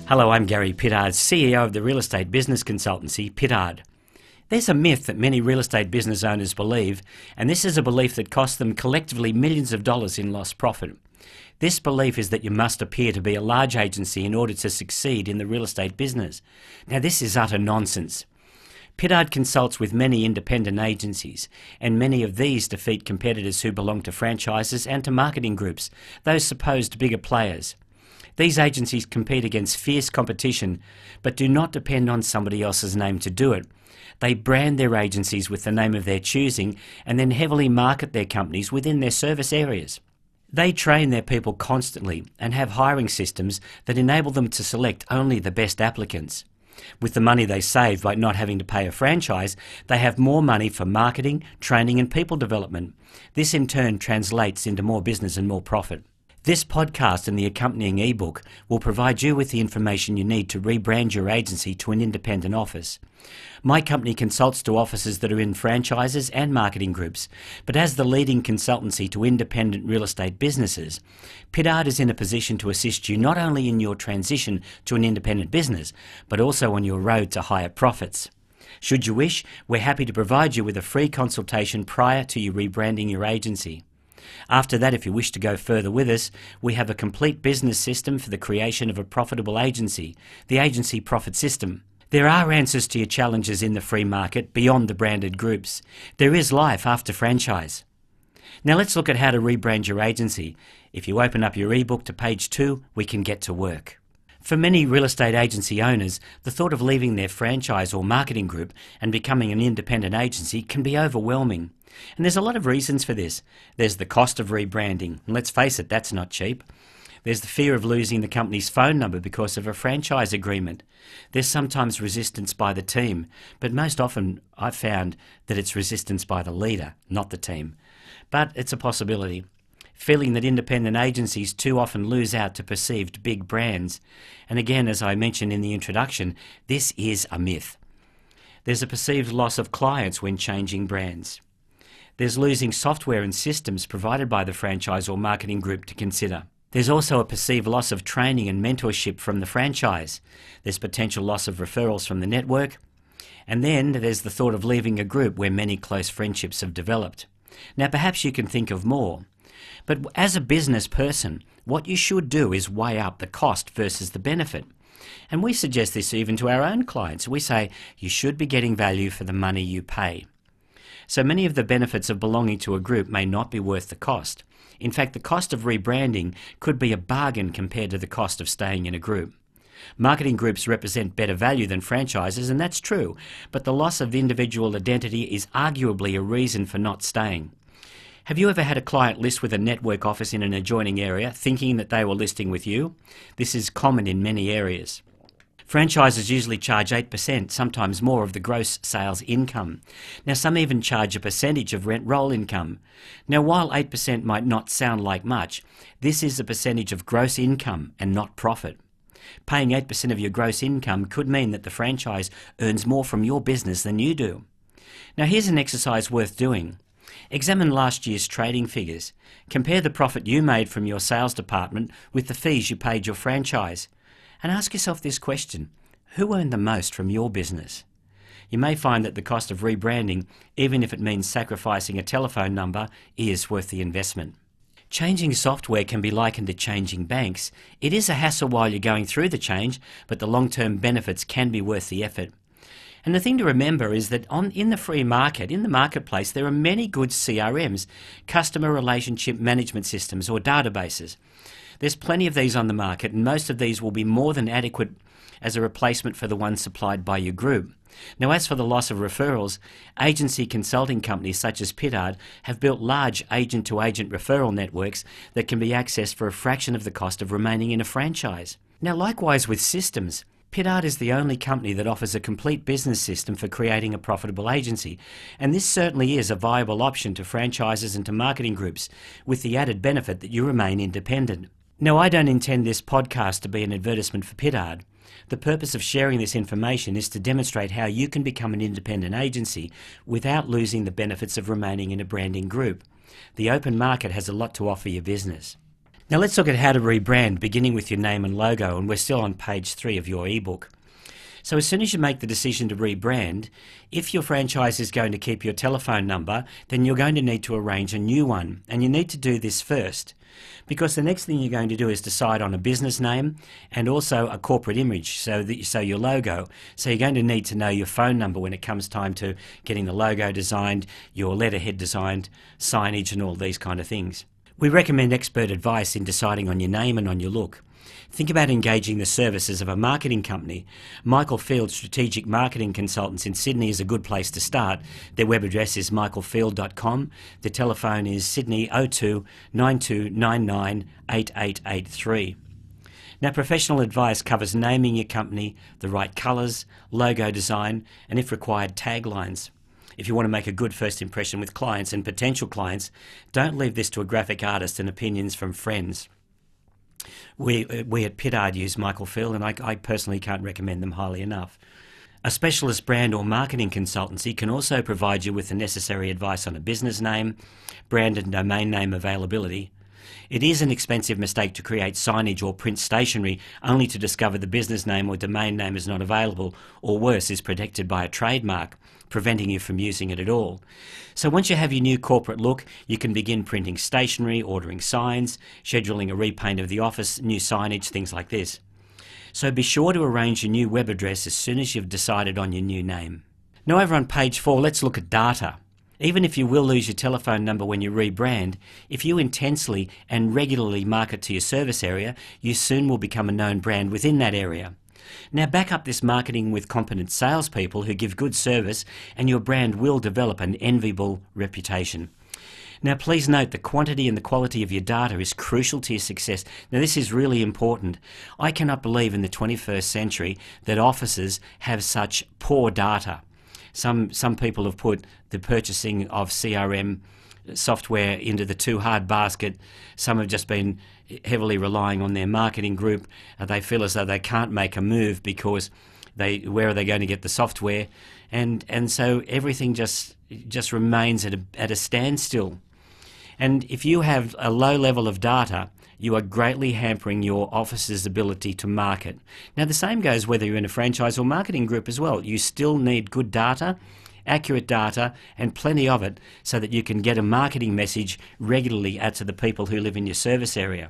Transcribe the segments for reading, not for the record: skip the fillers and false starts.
Hello, I'm Gary Pittard, CEO of the real estate business consultancy Pittard. There's a myth that many real estate business owners believe, and this is a belief that costs them collectively millions of dollars in lost profit. This belief is that you must appear to be a large agency in order to succeed in the real estate business. Now, this is utter nonsense. Pittard consults with many independent agencies, and many of these defeat competitors who belong to franchises and to marketing groups, those supposed bigger players. These agencies compete against fierce competition, but do not depend on somebody else's name to do it. They brand their agencies with the name of their choosing and then heavily market their companies within their service areas. They train their people constantly and have hiring systems that enable them to select only the best applicants. With the money they save by not having to pay a franchise, they have more money for marketing, training and people development. This in turn translates into more business and more profit. This podcast and the accompanying ebook will provide you with the information you need to rebrand your agency to an independent office. My company consults to offices that are in franchises and marketing groups, but as the leading consultancy to independent real estate businesses, Pittard is in a position to assist you not only in your transition to an independent business, but also on your road to higher profits. Should you wish, we're happy to provide you with a free consultation prior to you rebranding your agency. After that, if you wish to go further with us, we have a complete business system for the creation of a profitable agency, the Agency Profit System. There are answers to your challenges in the free market beyond the branded groups. There is life after franchise. Now let's look at how to rebrand your agency. If you open up your ebook to page 2, we can get to work. For many real estate agency owners, the thought of leaving their franchise or marketing group and becoming an independent agency can be overwhelming. And there's a lot of reasons for this. There's the cost of rebranding. And let's face it, that's not cheap. There's the fear of losing the company's phone number because of a franchise agreement. There's sometimes resistance by the team, but most often I've found that it's resistance by the leader, not the team. But it's a possibility. Feeling that independent agencies too often lose out to perceived big brands. And again, as I mentioned in the introduction, this is a myth. There's a perceived loss of clients when changing brands. There's losing software and systems provided by the franchise or marketing group to consider. There's also a perceived loss of training and mentorship from the franchise. There's potential loss of referrals from the network. And then there's the thought of leaving a group where many close friendships have developed. Now perhaps you can think of more. But as a business person, what you should do is weigh up the cost versus the benefit. And we suggest this even to our own clients. We say you should be getting value for the money you pay. So many of the benefits of belonging to a group may not be worth the cost. In fact, the cost of rebranding could be a bargain compared to the cost of staying in a group. Marketing groups represent better value than franchises, and that's true, but the loss of individual identity is arguably a reason for not staying. Have you ever had a client list with a network office in an adjoining area thinking that they were listing with you? This is common in many areas. Franchises usually charge 8%, sometimes more, of the gross sales income. Now, some even charge a percentage of rent roll income. Now, while 8% might not sound like much, this is a percentage of gross income and not profit. Paying 8% of your gross income could mean that the franchise earns more from your business than you do. Now, here's an exercise worth doing. Examine last year's trading figures. Compare the profit you made from your sales department with the fees you paid your franchise. And ask yourself this question: who earned the most from your business? You may find that the cost of rebranding, even if it means sacrificing a telephone number, is worth the investment. Changing software can be likened to changing banks. It is a hassle while you're going through the change, but the long-term benefits can be worth the effort. And the thing to remember is that in the free market, in the marketplace, there are many good CRMs, customer relationship management systems or databases. There's plenty of these on the market, and most of these will be more than adequate as a replacement for the ones supplied by your group. Now, as for the loss of referrals, agency consulting companies such as Pittard have built large agent-to-agent referral networks that can be accessed for a fraction of the cost of remaining in a franchise. Now, likewise with systems, Pittard is the only company that offers a complete business system for creating a profitable agency, and this certainly is a viable option to franchises and to marketing groups, with the added benefit that you remain independent. Now, I don't intend this podcast to be an advertisement for Pittard. The purpose of sharing this information is to demonstrate how you can become an independent agency without losing the benefits of remaining in a branding group. The open market has a lot to offer your business. Now let's look at how to rebrand, beginning with your name and logo, and we're still on page 3 of your ebook. So as soon as you make the decision to rebrand, if your franchise is going to keep your telephone number, then you're going to need to arrange a new one. And you need to do this first, because the next thing you're going to do is decide on a business name and also a corporate image, so your logo. So you're going to need to know your phone number when it comes time to getting the logo designed, your letterhead designed, signage and all these kind of things. We recommend expert advice in deciding on your name and on your look. Think about engaging the services of a marketing company. Michael Field Strategic Marketing Consultants in Sydney is a good place to start. Their web address is michaelfield.com. The telephone is Sydney 02 9299 8883. Now, professional advice covers naming your company, the right colours, logo design, and if required, taglines. If you want to make a good first impression with clients and potential clients, don't leave this to a graphic artist and opinions from friends. We at Pittard use Michael Field, and I personally can't recommend them highly enough. A specialist brand or marketing consultancy can also provide you with the necessary advice on a business name, brand and domain name availability. It is an expensive mistake to create signage or print stationery only to discover the business name or domain name is not available, or worse, is protected by a trademark, preventing you from using it at all. So once you have your new corporate look, you can begin printing stationery, ordering signs, scheduling a repaint of the office, new signage, things like this. So be sure to arrange your new web address as soon as you've decided on your new name. Now over on page 4, let's look at data. Even if you will lose your telephone number when you rebrand, if you intensely and regularly market to your service area, you soon will become a known brand within that area. Now back up this marketing with competent salespeople who give good service, and your brand will develop an enviable reputation. Now please note the quantity and the quality of your data is crucial to your success. Now this is really important. I cannot believe in the 21st century that offices have such poor data. Some people have put the purchasing of CRM software into the too hard basket. Some have just been heavily relying on their marketing group. They feel as though they can't make a move because where are they going to get the software? And so everything just remains at a standstill. And if you have a low level of data, you are greatly hampering your office's ability to market. Now the same goes whether you're in a franchise or marketing group as well. You still need good data, accurate data, and plenty of it so that you can get a marketing message regularly out to the people who live in your service area.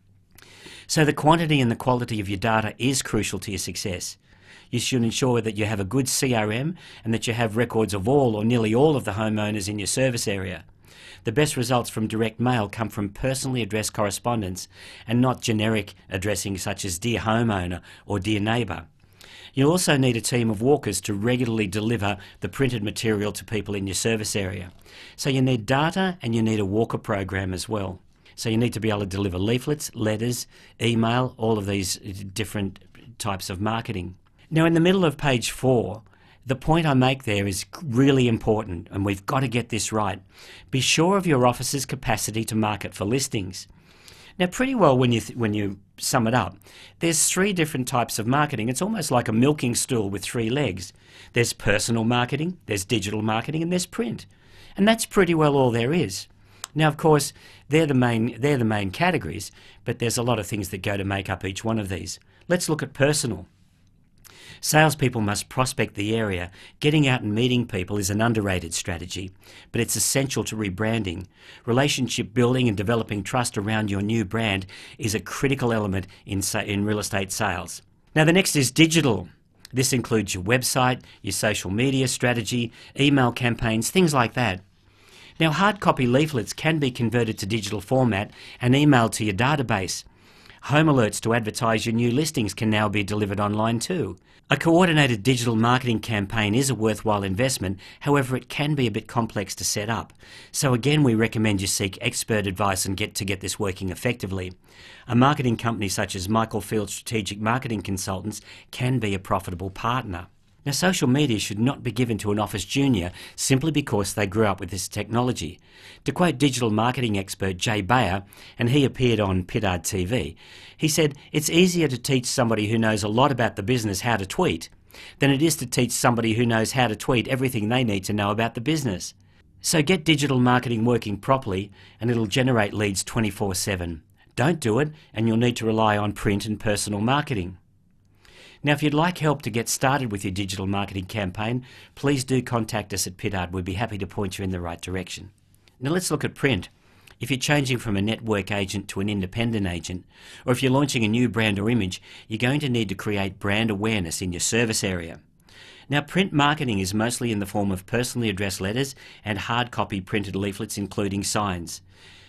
So the quantity and the quality of your data is crucial to your success. You should ensure that you have a good CRM and that you have records of all or nearly all of the homeowners in your service area. The best results from direct mail come from personally addressed correspondence and not generic addressing such as Dear Homeowner or Dear Neighbour. You'll also need a team of walkers to regularly deliver the printed material to people in your service area. So you need data and you need a walker program as well. So you need to be able to deliver leaflets, letters, email, all of these different types of marketing. Now in the middle of page 4, the point I make there is really important, and we've got to get this right. Be sure of your office's capacity to market for listings. Now pretty well when you sum it up, there's 3 different types of marketing. It's almost like a milking stool with 3 legs. There's personal marketing, there's digital marketing, and there's print. And that's pretty well all there is. Now of course they're the main categories, but there's a lot of things that go to make up each one of these. Let's look at personal. Salespeople must prospect the area. Getting out and meeting people is an underrated strategy, but it's essential to rebranding. Relationship building and developing trust around your new brand is a critical element in real estate sales. Now the next is digital. This includes your website, your social media strategy, email campaigns, things like that. Now hard copy leaflets can be converted to digital format and emailed to your database. Home alerts to advertise your new listings can now be delivered online too. A coordinated digital marketing campaign is a worthwhile investment, however it can be a bit complex to set up. So again we recommend you seek expert advice and get this working effectively. A marketing company such as Michael Field Strategic Marketing Consultants can be a profitable partner. Now social media should not be given to an office junior simply because they grew up with this technology. To quote digital marketing expert Jay Bayer, and he appeared on Pittard TV, he said, "It's easier to teach somebody who knows a lot about the business how to tweet than it is to teach somebody who knows how to tweet everything they need to know about the business." So get digital marketing working properly and it'll generate leads 24/7. Don't do it, and you'll need to rely on print and personal marketing. Now, if you'd like help to get started with your digital marketing campaign, please do contact us at Pittard. We'd be happy to point you in the right direction. Now let's look at print. If you're changing from a network agent to an independent agent, or if you're launching a new brand or image, you're going to need to create brand awareness in your service area. Now, print marketing is mostly in the form of personally addressed letters and hard copy printed leaflets, including signs.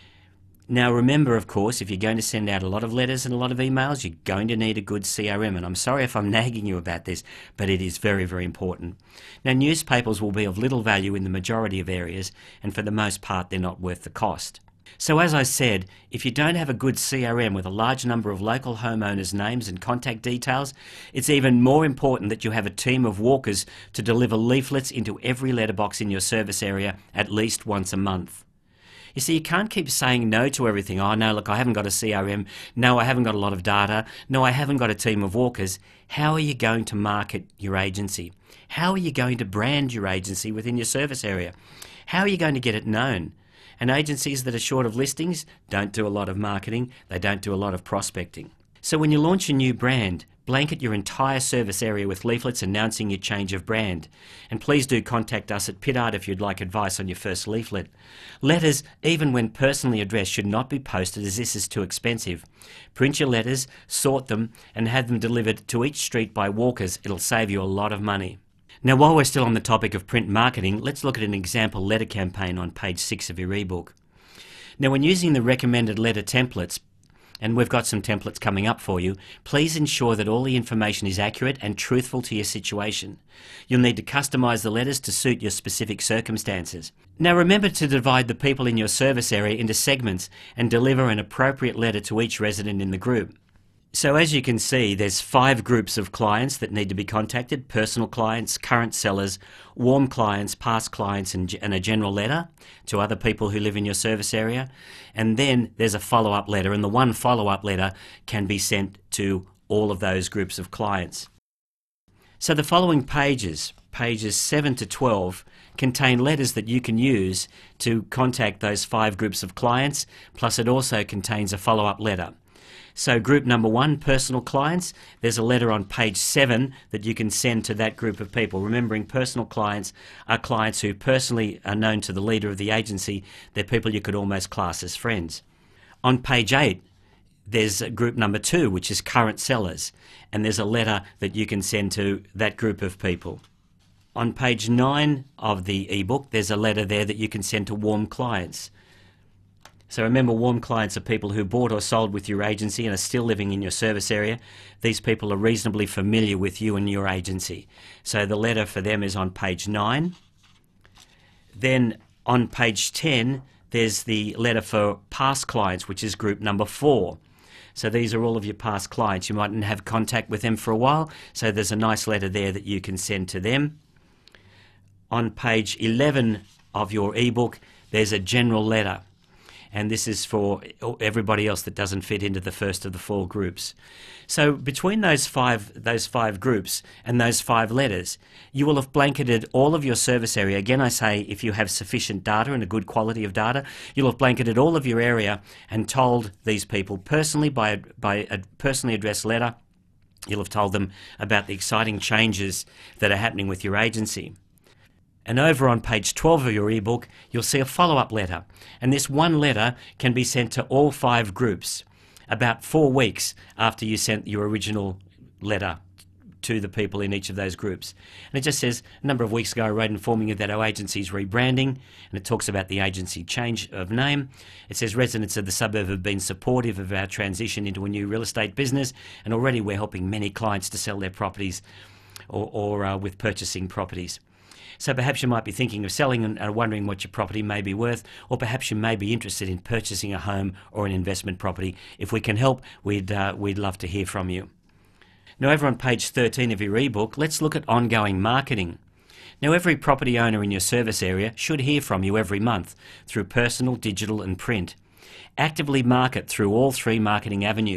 Now remember, of course, if you're going to send out a lot of letters and a lot of emails, you're going to need a good CRM, and I'm sorry if I'm nagging you about this, but it is very, very important. Now, newspapers will be of little value in the majority of areas, and for the most part they're not worth the cost. So as I said, if you don't have a good CRM with a large number of local homeowners' names and contact details, it's even more important that you have a team of walkers to deliver leaflets into every letterbox in your service area at least once a month. You see, you can't keep saying no to everything. Oh no, look, I haven't got a CRM. No, I haven't got a lot of data. No, I haven't got a team of walkers. How are you going to market your agency? How are you going to brand your agency within your service area? How are you going to get it known? And agencies that are short of listings don't do a lot of marketing. They don't do a lot of prospecting. So when you launch a new brand, blanket your entire service area with leaflets announcing your change of brand. And please do contact us at Pittard if you'd like advice on your first leaflet. Letters, even when personally addressed, should not be posted as this is too expensive. Print your letters, sort them, and have them delivered to each street by walkers. It'll save you a lot of money. Now, while we're still on the topic of print marketing, let's look at an example letter campaign on page 6 of your ebook. Now, when using the recommended letter templates, and we've got some templates coming up for you, please ensure that all the information is accurate and truthful to your situation. You'll need to customise the letters to suit your specific circumstances. Now remember to divide the people in your service area into segments and deliver an appropriate letter to each resident in the group. So as you can see, there's 5 groups of clients that need to be contacted: personal clients, current sellers, warm clients, past clients, and a general letter to other people who live in your service area. And then there's a follow-up letter, and the one follow-up letter can be sent to all of those groups of clients. So the following pages 7 to 12, contain letters that you can use to contact those 5 groups of clients, plus it also contains a follow-up letter. So group number 1, personal clients, there's a letter on page 7 that you can send to that group of people. Remembering, personal clients are clients who personally are known to the leader of the agency. They're people you could almost class as friends. On page 8, there's group number 2, which is current sellers, and there's a letter that you can send to that group of people. On page 9 of the ebook, there's a letter there that you can send to warm clients. So remember, warm clients are people who bought or sold with your agency and are still living in your service area. These people are reasonably familiar with you and your agency. So the letter for them is on page 9. Then on page 10, there's the letter for past clients, which is group number 4. So these are all of your past clients. You mightn't have contact with them for a while, so there's a nice letter there that you can send to them. On page 11 of your ebook, there's a general letter. And this is for everybody else that doesn't fit into the first of the 4 groups. So between those five groups and those 5 letters, you will have blanketed all of your service area. Again, I say, if you have sufficient data and a good quality of data, you'll have blanketed all of your area and told these people personally by a personally addressed letter. You'll have told them about the exciting changes that are happening with your agency. And over on page 12 of your ebook, you'll see a follow-up letter. And this one letter can be sent to all 5 groups about 4 weeks after you sent your original letter to the people in each of those groups. And it just says, a number of weeks ago I wrote informing you that our agency is rebranding, and it talks about the agency change of name. It says residents of the suburb have been supportive of our transition into a new real estate business, and already we're helping many clients to sell their properties or with purchasing properties. So perhaps you might be thinking of selling and are wondering what your property may be worth, or perhaps you may be interested in purchasing a home or an investment property. If we can help, we'd love to hear from you. Now over on page 13 of your ebook, let's look at ongoing marketing. Now every property owner in your service area should hear from you every month through personal, digital and print. Actively market through all 3 marketing avenues.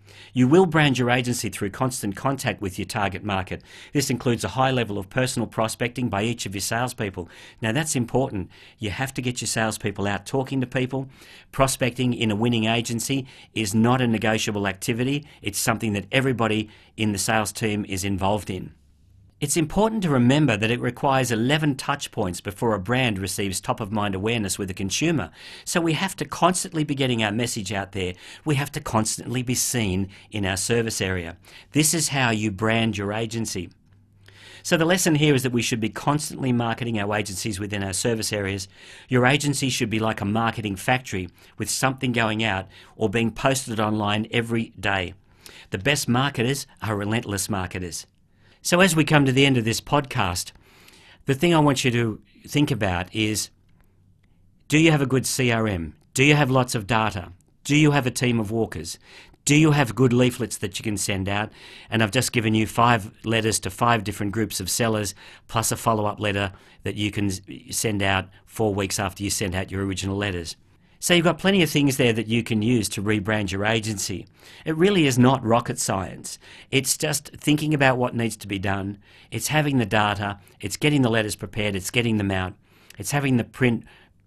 You will brand your agency through constant contact with your target market. This includes a high level of personal prospecting by each of your salespeople. Now that's important. You have to get your salespeople out talking to people. Prospecting in a winning agency is not a negotiable activity. It's something that everybody in the sales team is involved in. It's important to remember that it requires 11 touch points before a brand receives top-of-mind awareness with a consumer. So we have to constantly be getting our message out there. We have to constantly be seen in our service area. This is how you brand your agency. So the lesson here is that we should be constantly marketing our agencies within our service areas. Your agency should be like a marketing factory with something going out or being posted online every day. The best marketers are relentless marketers. So as we come to the end of this podcast, the thing I want you to think about is, do you have a good CRM? Do you have lots of data? Do you have a team of walkers? Do you have good leaflets that you can send out? And I've just given you 5 letters to 5 different groups of sellers, plus a follow-up letter that you can send out 4 weeks after you sent out your original letters. So you've got plenty of things there that you can use to rebrand your agency. It really is not rocket science. It's just thinking about what needs to be done. It's having the data. It's getting the letters prepared. It's getting them out. It's having the print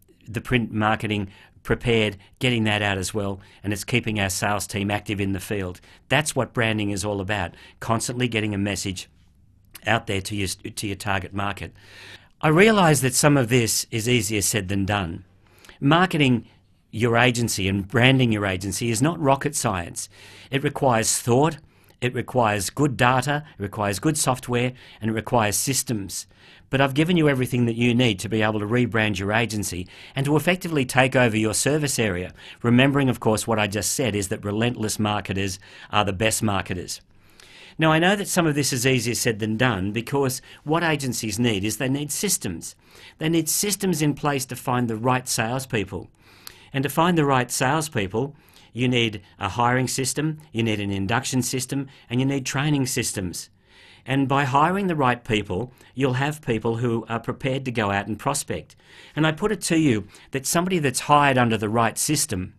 marketing prepared, getting that out as well, and it's keeping our sales team active in the field. That's what branding is all about, constantly getting a message out there to your target market. I realise that some of this is easier said than done. Marketing your agency and branding your agency is not rocket science. It requires thought, it requires good data, it requires good software, and it requires systems. But I've given you everything that you need to be able to rebrand your agency and to effectively take over your service area. Remembering, of course, what I just said is that relentless marketers are the best marketers. Now, I know that some of this is easier said than done because what agencies need is they need systems. They need systems in place to find the right salespeople. And to find the right salespeople, you need a hiring system, you need an induction system, and you need training systems. And by hiring the right people, you'll have people who are prepared to go out and prospect. And I put it to you that somebody that's hired under the right system,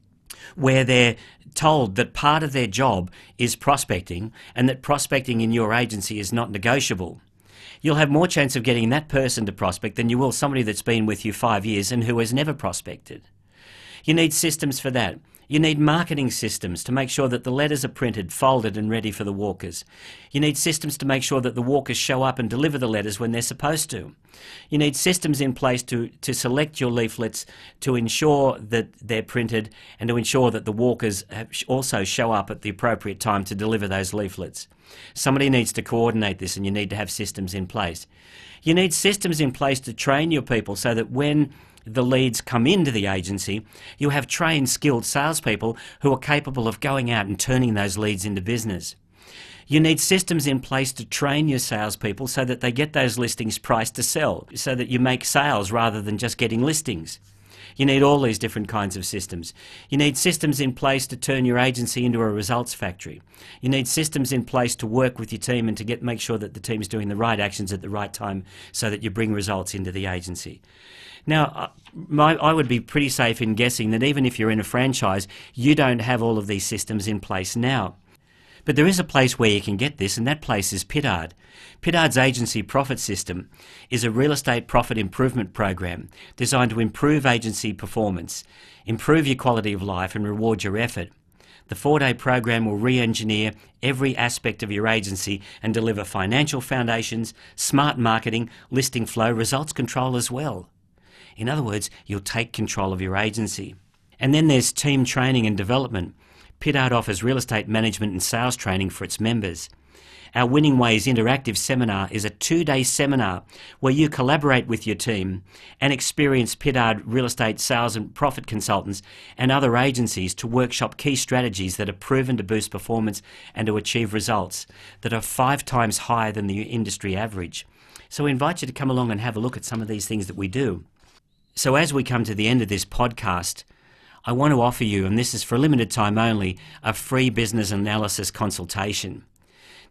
where they're told that part of their job is prospecting and that prospecting in your agency is not negotiable, you'll have more chance of getting that person to prospect than you will somebody that's been with you 5 years and who has never prospected. You need systems for that. You need marketing systems to make sure that the letters are printed, folded and ready for the walkers. You need systems to make sure that the walkers show up and deliver the letters when they're supposed to. You need systems in place to select your leaflets, to ensure that they're printed and to ensure that the walkers also show up at the appropriate time to deliver those leaflets. Somebody needs to coordinate this and you need to have systems in place. You need systems in place to train your people so that when the leads come into the agency, you have trained, skilled salespeople who are capable of going out and turning those leads into business. You need systems in place to train your salespeople so that they get those listings priced to sell, so that you make sales rather than just getting listings. You need all these different kinds of systems. You need systems in place to turn your agency into a results factory. You need systems in place to work with your team and to make sure that the team's doing the right actions at the right time so that you bring results into the agency. Now, I would be pretty safe in guessing that even if you're in a franchise, you don't have all of these systems in place now. But there is a place where you can get this, and that place is Pittard. Pittard's agency profit system is a real estate profit improvement program designed to improve agency performance, improve your quality of life and reward your effort. The 4-day program will re-engineer every aspect of your agency and deliver financial foundations, smart marketing, listing flow, results control as well. In other words, you'll take control of your agency. And then there's team training and development. Pittard offers real estate management and sales training for its members. Our Winning Ways interactive seminar is a 2-day seminar where you collaborate with your team and experience Pittard real estate sales and profit consultants and other agencies to workshop key strategies that are proven to boost performance and to achieve results that are 5 times higher than the industry average. So we invite you to come along and have a look at some of these things that we do. So as we come to the end of this podcast, I want to offer you, and this is for a limited time only, a free business analysis consultation.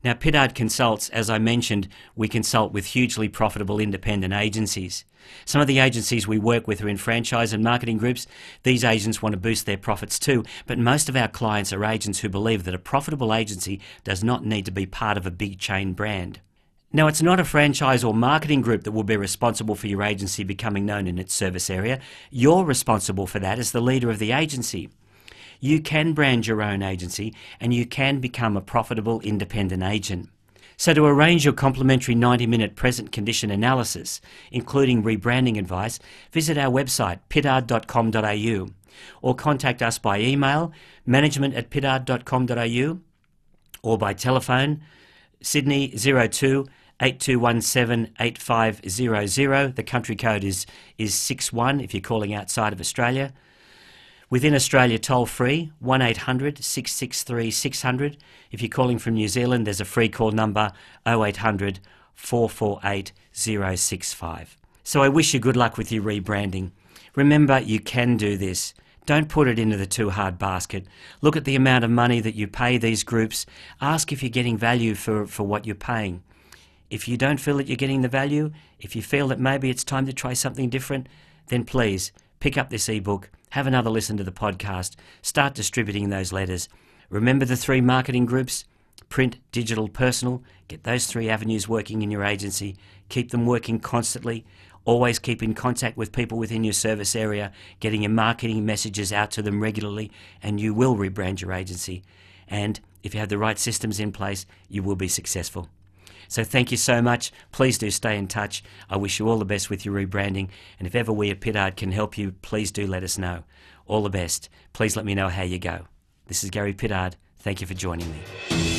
Now, Pittard Consults, as I mentioned, we consult with hugely profitable independent agencies. Some of the agencies we work with are in franchise and marketing groups. These agents want to boost their profits too, but most of our clients are agents who believe that a profitable agency does not need to be part of a big chain brand. Now, it's not a franchise or marketing group that will be responsible for your agency becoming known in its service area. You're responsible for that as the leader of the agency. You can brand your own agency and you can become a profitable independent agent. So to arrange your complimentary 90-minute present condition analysis, including rebranding advice, visit our website pittard.com.au or contact us by email management@pittard.com.au or by telephone Sydney 02 8217 8500. The country code is 61 if you're calling outside of Australia. Within Australia, toll free, 1800 663 600. If you're calling from New Zealand, there's a free call number, 0800 448 065. So I wish you good luck with your rebranding. Remember, you can do this. Don't put it into the too hard basket. Look at the amount of money that you pay these groups. Ask if you're getting value for what you're paying. If you don't feel that you're getting the value, if you feel that maybe it's time to try something different, then please pick up this ebook, have another listen to the podcast, start distributing those letters. Remember the 3 marketing groups: print, digital, personal. Get those 3 avenues working in your agency. Keep them working constantly. Always keep in contact with people within your service area, getting your marketing messages out to them regularly, and you will rebrand your agency. And if you have the right systems in place, you will be successful. So thank you so much. Please do stay in touch. I wish you all the best with your rebranding. And if ever we at Pittard can help you, please do let us know. All the best. Please let me know how you go. This is Gary Pittard. Thank you for joining me.